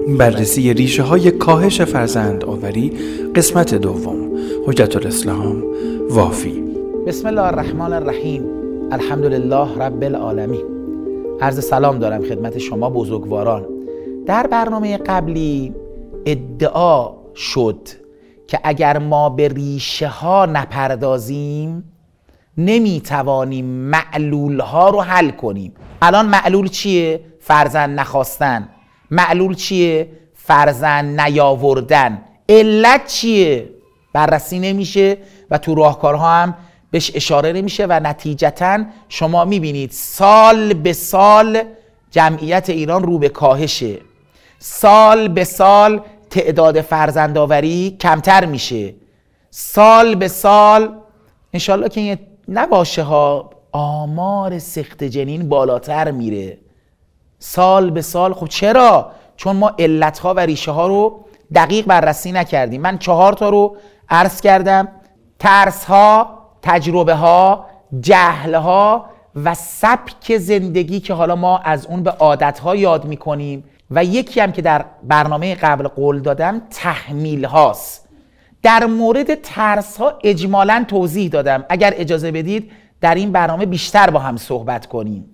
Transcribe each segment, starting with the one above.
بررسی ریشه های کاهش فرزند آوری قسمت دوم. حجت الاسلام وافی. بسم الله الرحمن الرحیم. الحمدلله رب العالمین. عرض سلام دارم خدمت شما بزرگواران. در برنامه قبلی ادعا شد که اگر ما به ریشه ها نپردازیم نمیتوانیم معلول ها رو حل کنیم. الان معلول چیه؟ فرزند نخواستن. معلول چیه؟ فرزند نیاوردن. علت چیه؟ بررسی نمیشه و تو راهکارها هم بهش اشاره نمیشه و نتیجتاً شما میبینید سال به سال جمعیت ایران رو به کاهشه. سال به سال تعداد فرزندآوری کمتر میشه. سال به سال انشالله که این نباشه ها، آمار سقط جنین بالاتر میره سال به سال. خب چرا؟ چون ما علتها و ریشه ها رو دقیق بررسی نکردیم. من 4 تا رو عرض کردم: ترس ها، تجربه ها، جهل ها و سبک زندگی که حالا ما از اون به عادت ها یاد میکنیم، و یکی هم که در برنامه قبل قول دادم تحمیل هاست. در مورد ترس ها اجمالاً توضیح دادم. اگر اجازه بدید در این برنامه بیشتر با هم صحبت کنیم.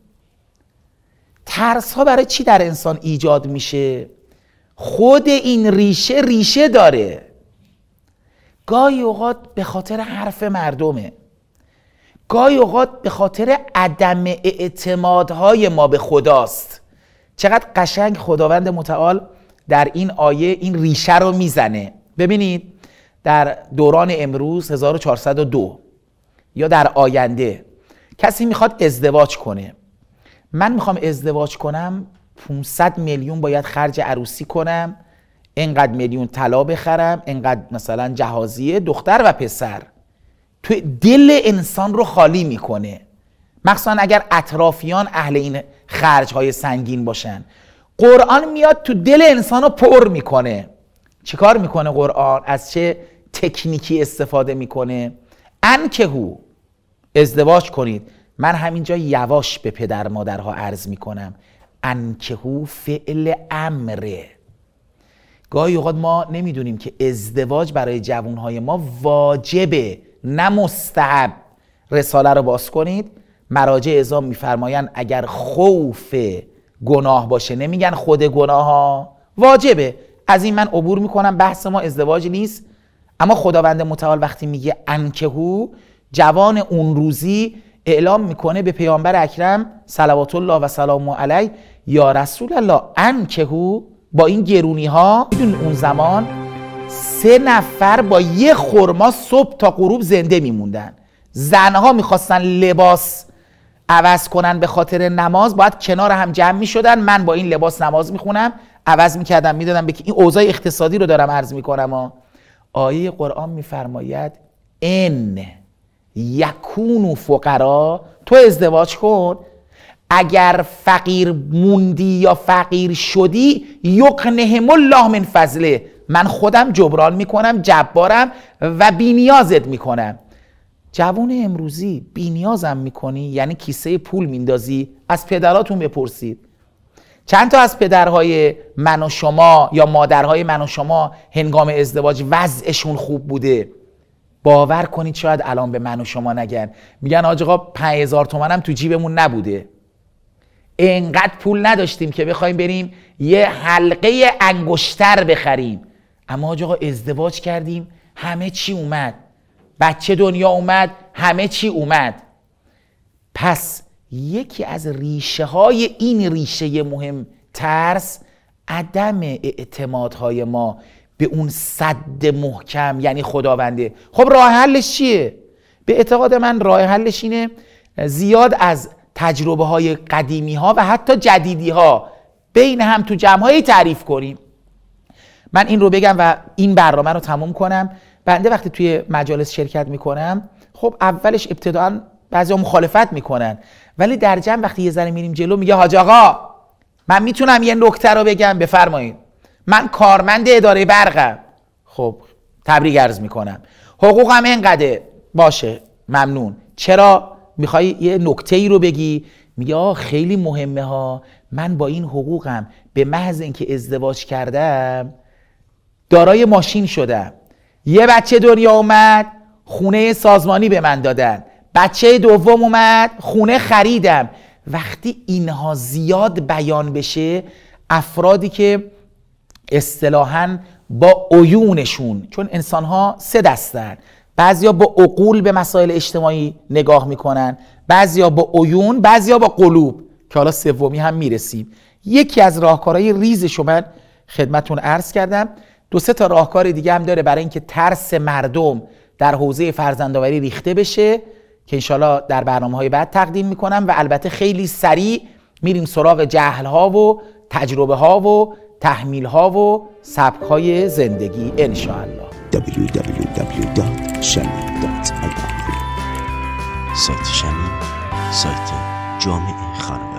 ترس ها برای چی در انسان ایجاد میشه؟ خود این ریشه داره. گاهی اوقات به خاطر حرف مردمه، گاهی اوقات به خاطر عدم اعتمادهای ما به خداست. چقدر قشنگ خداوند متعال در این آیه این ریشه رو میزنه. ببینید در دوران امروز 1402 یا در آینده کسی میخواد ازدواج کنه. من میخوام ازدواج کنم 500 میلیون باید خرج عروسی کنم، اینقدر میلیون طلا بخرم، اینقدر مثلا جهازیه دختر و پسر. تو دل انسان رو خالی میکنه، مخصوصا اگر اطرافیان اهل این خرجهای سنگین باشن. قرآن میاد تو دل انسان رو پر میکنه. چیکار میکنه قرآن؟ از چه تکنیکی استفاده میکنه؟ انکهو، ازدواج کنید. من همینجا یواش به پدر مادرها عرض میکنم، انکهو فعل امره. گاهی اوقات ما نمیدونیم که ازدواج برای جوانهای ما واجبه نه مستحب. رساله رو باز کنید، مراجع اعظام میفرمایند اگر خوف گناه باشه، نمیگن خود گناه ها، واجبه. از این من عبور میکنم، بحث ما ازدواج نیست. اما خداوند متعال وقتی میگه انکهو، جوان اون روزی اعلام میکنه به پیامبر اکرم صلوات الله و سلامه علیه: یا رسول الله انکهو. با این گرونی ها میدونید اون زمان 3 نفر با یه خرما صبح تا غروب زنده میموندن. زنها میخواستن لباس عوض کنن به خاطر نماز، باید کنار هم جمع میشدن. من با این لباس نماز میخونم، عوض میکردم میدادم به این اوضاع اقتصادی رو دارم عرض میکنم. آیه قرآن میفرماید ان یکونوا فقرا، تو ازدواج کن، اگر فقیر موندی یا فقیر شدی یغنهم الله من فضله، من خودم جبران میکنم، جبارم و بی‌نیازت میکنم. جوان امروزی بی‌نیازم میکنی یعنی کیسه پول میندازی؟ از پدراتون بپرسید. چند تا از پدرهای من و شما یا مادرهای من و شما هنگام ازدواج وضعشون خوب بوده؟ باور کنید شاید الان به من و شما نگن، میگن حاج آقا 5000 تومنم تو جیبمون نبوده، اینقدر پول نداشتیم که بخوایم بریم یه حلقه انگشتر بخریم. اما حاج آقا ازدواج کردیم همه چی اومد، بچه دنیا اومد، همه چی اومد. پس یکی از ریشه های این ریشه مهم ترس، عدم اعتمادهای ما به اون سد محکم یعنی خداونده. خب راه حلش چیه؟ به اعتقاد من راه حلش اینه زیاد از تجربه های قدیمی ها و حتی جدیدی ها بین هم تو جمع های تعریف کنیم. من این رو بگم و این برنامه رو تموم کنم. بنده وقتی توی مجالس شرکت میکنم، خب اولش ابتداعا بعضی مخالفت میکنن، ولی در جمع وقتی یه ذره میریم جلو میگه حاج آقا من میتونم یه نکته رو بگم، بفرمایید. من کارمند اداره برقم. خب تبریک عرض میکنم، حقوقم اینقدره. باشه ممنون. چرا میخوای یه نکته ای رو بگی؟ میگه خیلی مهمه ها، من با این حقوقم به محض اینکه ازدواج کردم دارای ماشین شدم، یه بچه دنیا اومد خونه سازمانی به من دادن، بچه دوم اومد خونه خریدم. وقتی اینها زیاد بیان بشه، افرادی که اصطلاحاً با عیونشون، چون انسان‌ها 3 دستن، بعضیا با عقول به مسائل اجتماعی نگاه میکنن، بعضیا با عیون، بعضیا با قلوب، که حالا سومی هم میرسیم. یکی از راهکارهای ریزشو من خدمتون عرض کردم. 2-3 تا راهکار دیگه هم داره برای اینکه ترس مردم در حوزه فرزندآوری ریخته بشه که انشالله در برنامه‌های بعد تقدیم میکنم، و البته خیلی سریع میریم سراغ جهل‌ها و تجربه‌ها و تحمیل‌ها و سبک‌های زندگی انشاءالله. www.shami.ir سایت شمی، سایت جامعه خانواده.